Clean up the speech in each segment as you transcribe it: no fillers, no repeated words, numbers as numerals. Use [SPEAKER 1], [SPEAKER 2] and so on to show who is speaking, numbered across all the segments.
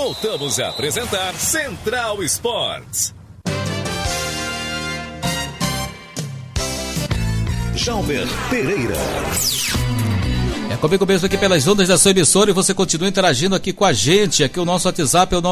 [SPEAKER 1] Voltamos a apresentar Central Esportes. Jalber Pereira.
[SPEAKER 2] É comigo mesmo aqui pelas ondas da sua emissora e você continua interagindo aqui com a gente. Aqui o nosso WhatsApp é o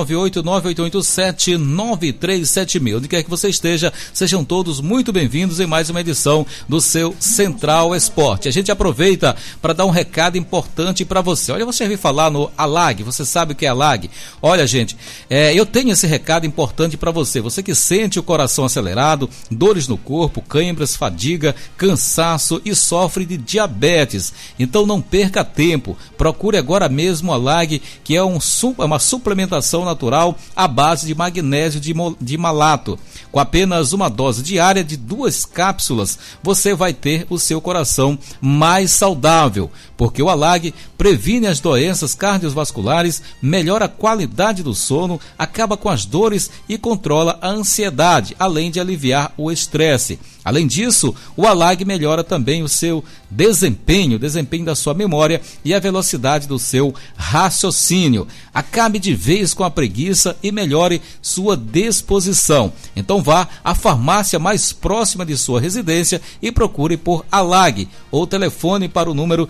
[SPEAKER 2] 989887936. Onde quer que você esteja, sejam todos muito bem-vindos em mais uma edição do seu Central Esporte. A gente aproveita para dar um recado importante para você. Olha, você já ouviu falar no ALAG, você sabe o que é ALAG? Olha, gente, eu tenho esse recado importante para você. Você que sente o coração acelerado, dores no corpo, câimbras, fadiga, cansaço e sofre de diabetes. Então não perca tempo, procure agora mesmo a ALAG, que é uma suplementação natural à base de magnésio de malato. Com apenas uma dose diária de 2 cápsulas, você vai ter o seu coração mais saudável, porque o ALAG previne as doenças cardiovasculares, melhora a qualidade do sono, acaba com as dores e controla a ansiedade, além de aliviar o estresse. Além disso, o ALAG melhora também o seu desempenho da sua memória e a velocidade do seu raciocínio. Acabe de vez com a preguiça e melhore sua disposição. Então vá à farmácia mais próxima de sua residência e procure por ALAG ou telefone para o número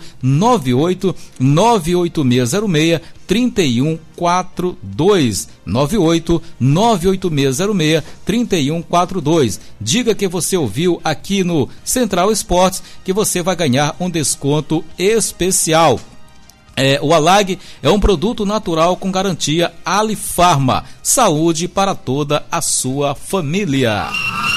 [SPEAKER 2] 98-98606-3142. 98-98606-3142. Diga que você ouviu aqui no Central Esportes que você vai ganhar um desconto especial. O ALAG é um produto natural com garantia Alifarma. Saúde para toda a sua família.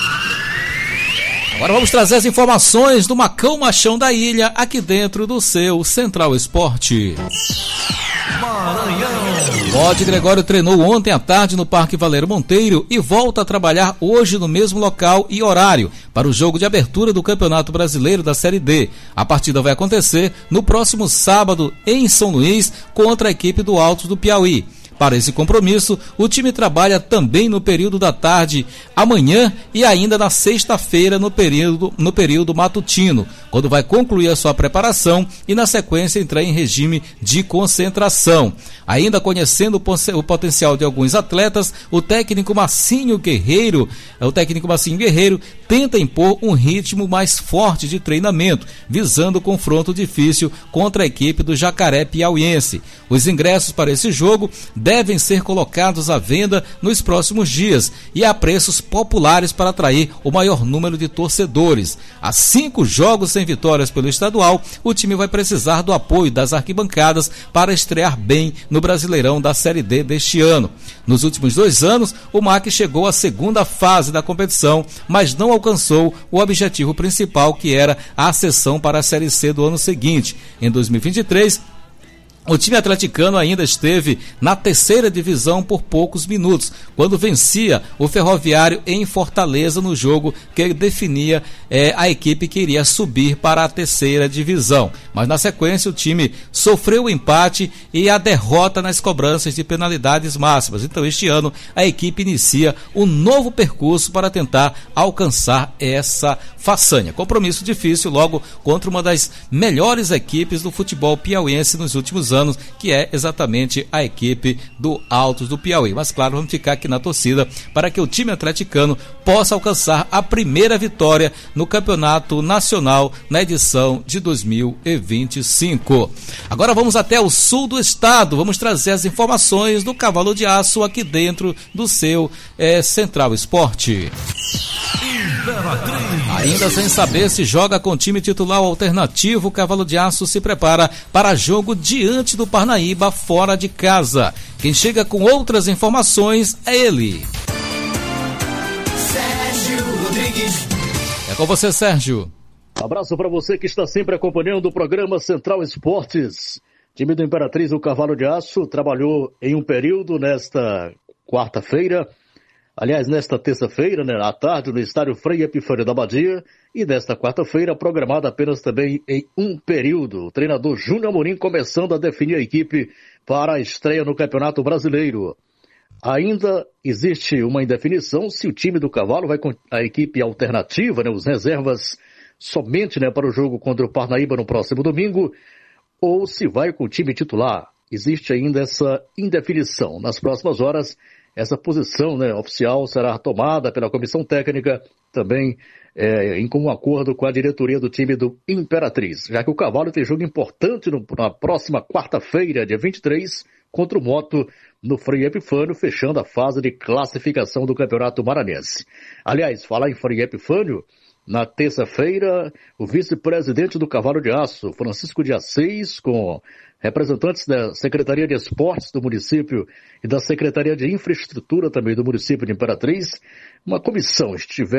[SPEAKER 2] Agora vamos trazer as informações do Macão Machão da Ilha aqui dentro do seu Central Esporte. Maranhão. Bode Gregório treinou ontem à tarde no Parque Valério Monteiro e volta a trabalhar hoje no mesmo local e horário para o jogo de abertura do Campeonato Brasileiro da Série D. A partida vai acontecer no próximo sábado em São Luís contra a equipe do Altos do Piauí. Para esse compromisso, o time trabalha também no período da tarde, amanhã e ainda na sexta-feira no período matutino, quando vai concluir a sua preparação e na sequência entrar em regime de concentração. Ainda conhecendo o potencial de alguns atletas, o técnico Massinho Guerreiro tenta impor um ritmo mais forte de treinamento, visando o confronto difícil contra a equipe do Jacaré Piauiense. Os ingressos para esse jogo devem ser colocados à venda nos próximos dias e a preços populares para atrair o maior número de torcedores. Há 5 jogos sem vitórias pelo estadual, o time vai precisar do apoio das arquibancadas para estrear bem no Brasileirão da Série D deste ano. Nos últimos 2 anos, o MAC chegou à segunda fase da competição, mas não alcançou o objetivo principal, que era a ascensão para a Série C do ano seguinte. Em 2023, o time atleticano ainda esteve na 3ª divisão por poucos minutos, quando vencia o Ferroviário em Fortaleza no jogo que definia a equipe que iria subir para a 3ª divisão. Mas na sequência o time sofreu o empate e a derrota nas cobranças de penalidades máximas. Então este ano a equipe inicia um novo percurso para tentar alcançar essa façanha. Compromisso difícil logo contra uma das melhores equipes do futebol piauiense nos últimos anos, que é exatamente a equipe do Altos do Piauí. Mas claro, vamos ficar aqui na torcida para que o time atleticano possa alcançar a primeira vitória no Campeonato Nacional na edição de 2025. Agora vamos até o sul do estado, vamos trazer as informações do Cavalo de Aço aqui dentro do seu Central Esporte. Ainda sem saber se joga com time titular ou alternativo, o Cavalo de Aço se prepara para jogo diante do Parnaíba fora de casa. Quem chega com outras informações é ele. Sérgio Rodrigues. É com você, Sérgio.
[SPEAKER 3] Abraço para você que está sempre acompanhando o programa Central Esportes. Time do Imperatriz, o Cavalo de Aço, trabalhou em um período nesta quarta-feira. Aliás, nesta terça-feira, à tarde, no estádio Frei Epifânio da Badia, e nesta quarta-feira, programada apenas também em um período. O treinador Júnior Amorim começando a definir a equipe para a estreia no Campeonato Brasileiro. Ainda existe uma indefinição se o time do Cavalo vai com a equipe alternativa, os reservas somente para o jogo contra o Parnaíba no próximo domingo, ou se vai com o time titular. existe ainda essa indefinição. Nas próximas horas, essa posição, né, oficial será tomada pela comissão técnica, também em comum acordo com a diretoria do time do Imperatriz, já que o Cavalo tem jogo importante na próxima quarta-feira, dia 23, contra o Moto, no Frei Epifânio, fechando a fase de classificação do Campeonato Maranhense. Aliás, falar em Frei Epifânio, na terça-feira, o vice-presidente do Cavalo de Aço, Francisco de Assis, com representantes da Secretaria de Esportes do município e da Secretaria de Infraestrutura também do município de Imperatriz, uma comissão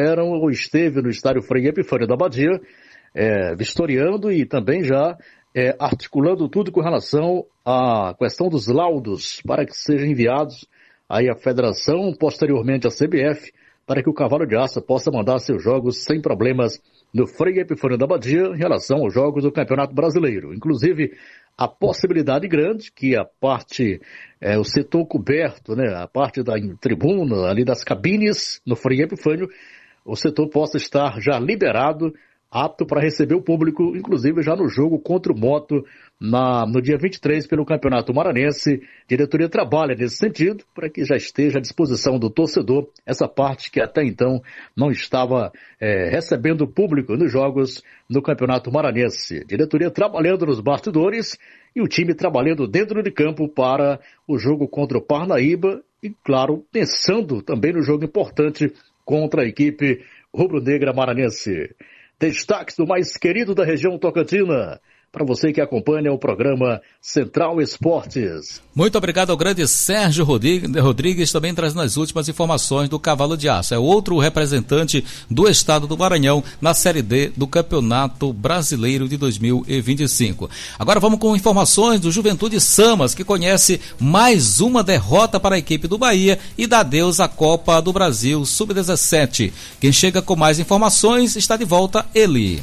[SPEAKER 3] esteve no estádio Frei Epifânio da Abadia, vistoriando e também já articulando tudo com relação à questão dos laudos para que sejam enviados aí à Federação, posteriormente à CBF, para que o Cavalo de Aço possa mandar seus jogos sem problemas no Frei Epifânio da Abadia em relação aos jogos do Campeonato Brasileiro. Inclusive, a possibilidade grande que a parte, o setor coberto, né, a parte da tribuna, ali das cabines no Frei Epifânio, o setor possa estar já liberado, apto para receber o público, inclusive já no jogo contra o Moto, no dia 23 pelo Campeonato Maranhense. A diretoria trabalha nesse sentido para que já esteja à disposição do torcedor essa parte que até então não estava recebendo público nos jogos no Campeonato Maranhense. A diretoria trabalhando nos bastidores e o time trabalhando dentro de campo para o jogo contra o Parnaíba e, claro, pensando também no jogo importante contra a equipe rubro-negra maranhense. Destaques do mais querido da região Tocantina, para você que acompanha o programa Central Esportes.
[SPEAKER 2] Muito obrigado ao grande Sérgio Rodrigues, também trazendo as últimas informações do Cavalo de Aço. É outro representante do estado do Maranhão na Série D do Campeonato Brasileiro de 2025. Agora vamos com informações do Juventude Samas, que conhece mais uma derrota para a equipe do Bahia e dá adeus à Copa do Brasil Sub-17. Quem chega com mais informações está de volta, ele.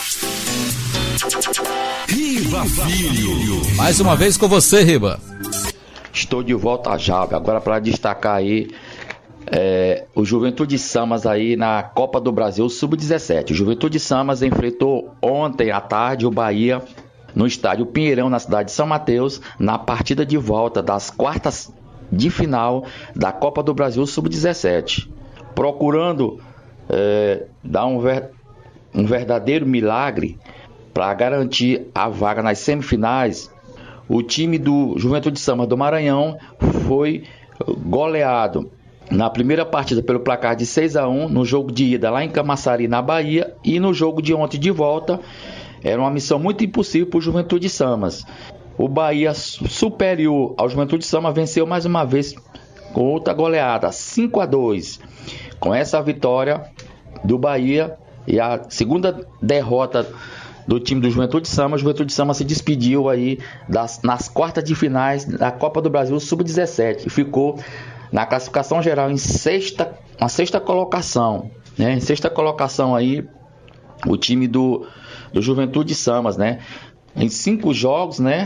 [SPEAKER 1] Riba Filho.
[SPEAKER 2] Mais uma vez com você, Riba.
[SPEAKER 4] Estou de volta já. Agora para destacar aí o Juventude Samas aí na Copa do Brasil Sub-17. O Juventude Samas enfrentou ontem à tarde o Bahia no estádio Pinheirão, na cidade de São Mateus, na partida de volta das quartas de final da Copa do Brasil Sub-17. Procurando dar um verdadeiro milagre para garantir a vaga nas semifinais, o time do Juventude Samas do Maranhão foi goleado na primeira partida pelo placar de 6-1, no jogo de ida lá em Camaçari, na Bahia, e no jogo de ontem de volta. Era uma missão muito impossível para o Juventude Samas. O Bahia, superior ao Juventude Samas, venceu mais uma vez com outra goleada, 5-2. Com essa vitória do Bahia e a segunda derrota do time do Juventude Samas, o Juventude Samas se despediu aí nas quartas de finais da Copa do Brasil Sub-17 e ficou na classificação geral em sexta colocação, né? Em sexta colocação aí o time do Juventude Samas, né? Em 5 jogos, né?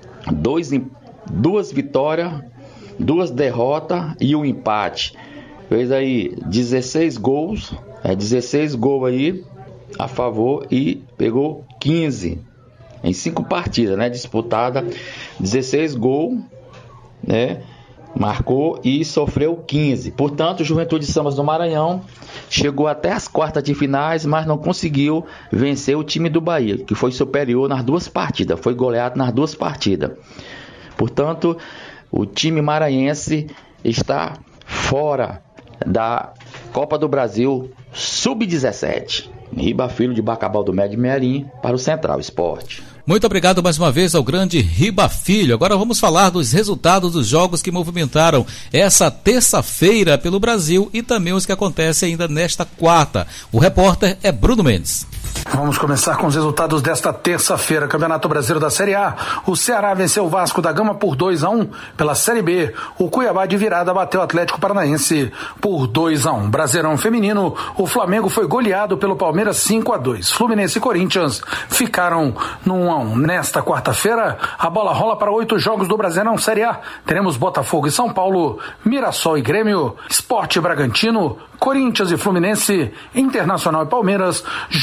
[SPEAKER 4] 2 vitórias, 2 derrotas e 1 empate. Fez aí 16 gols, 16 gols aí a favor e pegou 15 em 5 partidas, né, disputada, 16 gols, né, marcou e sofreu 15. Portanto, o Juventude Samas do Maranhão chegou até as quartas de finais, mas não conseguiu vencer o time do Bahia, que foi superior nas 2 partidas, foi goleado nas 2 partidas. Portanto, o time maranhense está fora da Copa do Brasil Sub-17. Riba Filho de Bacabal do Médio Mearim para o Central Esporte.
[SPEAKER 2] Muito obrigado mais uma vez ao grande Riba Filho. Agora vamos falar dos resultados dos jogos que movimentaram essa terça-feira pelo Brasil e também os que acontecem ainda nesta quarta. O repórter é Bruno Mendes.
[SPEAKER 5] Vamos começar com os resultados desta terça-feira. Campeonato Brasileiro da Série A. O Ceará venceu o Vasco da Gama por 2-1. Pela Série B, o Cuiabá de virada bateu o Atlético Paranaense por 2-1. Brasileirão Feminino, o Flamengo foi goleado pelo Palmeiras 5-2. Fluminense e Corinthians ficaram no 1-1. Nesta quarta-feira, a bola rola para 8 jogos do Brasileirão Série A. Teremos Botafogo e São Paulo, Mirassol e Grêmio, Sport e Bragantino, Corinthians e Fluminense, Internacional e Palmeiras, jogo que a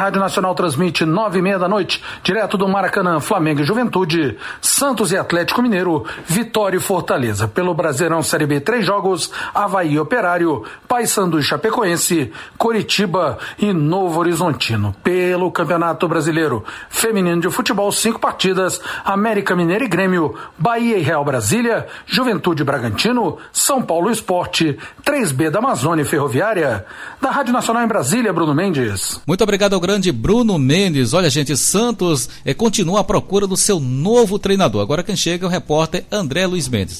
[SPEAKER 5] Rádio Nacional transmite 9h30 da noite, direto do Maracanã, Flamengo e Juventude, Santos e Atlético Mineiro, Vitória e Fortaleza. Pelo Brasileirão Série B, 3 jogos, Avaí e Operário, Paysandu e Chapecoense, Coritiba e Novo Horizontino. Pelo Campeonato Brasileiro Feminino de Futebol, 5 partidas, América Mineiro e Grêmio, Bahia e Real Brasília, Juventude e Bragantino, São Paulo Esporte, 3B da Amazônia e Ferroviária. Da Rádio Nacional em Brasília, Bruno Mendes.
[SPEAKER 2] Muito obrigado ao grande Bruno Mendes. Olha, gente, Santos continua à procura do seu novo treinador. Agora quem chega é o repórter André Luiz Mendes.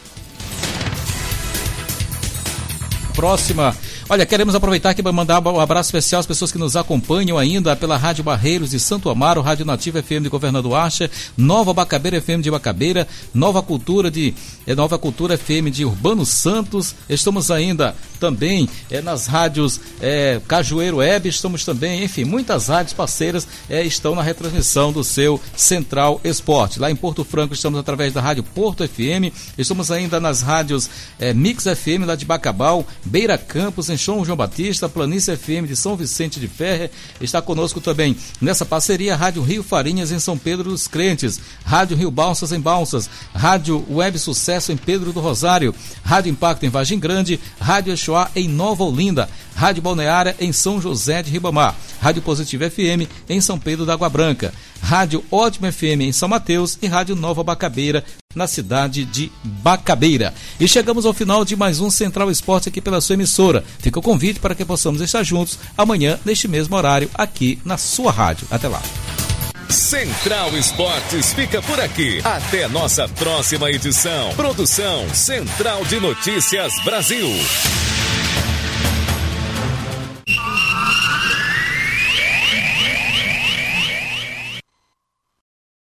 [SPEAKER 2] Próxima. Olha, queremos aproveitar aqui para mandar um abraço especial às pessoas que nos acompanham ainda pela Rádio Barreiros de Santo Amaro, Rádio Nativa FM de Governador Archer, Nova Bacabeira FM de Bacabeira, Nova Cultura FM de Urbano Santos. Estamos ainda também nas rádios Cajueiro Web, estamos também, enfim, muitas rádios parceiras estão na retransmissão do seu Central Esporte. Lá em Porto Franco estamos através da Rádio Porto FM, estamos ainda nas rádios Mix FM lá de Bacabal, Beira Campos, em São João Batista, Planície FM de São Vicente de Ferre. Está conosco também nessa parceria Rádio Rio Farinhas em São Pedro dos Crentes, Rádio Rio Balsas em Balsas, Rádio Web Sucesso em Pedro do Rosário, Rádio Impacto em Vargem Grande, Rádio Exoá em Nova Olinda, Rádio Balneária em São José de Ribamar, Rádio Positivo FM em São Pedro da Água Branca, Rádio Ótimo FM em São Mateus e Rádio Nova Bacabeira na cidade de Bacabeira. E chegamos ao final de mais um Central Esporte aqui pela sua emissora. Fica o convite para que possamos estar juntos amanhã neste mesmo horário aqui na sua rádio. Até lá.
[SPEAKER 1] Central Esportes fica por aqui. Até nossa próxima edição. Produção Central de Notícias Brasil.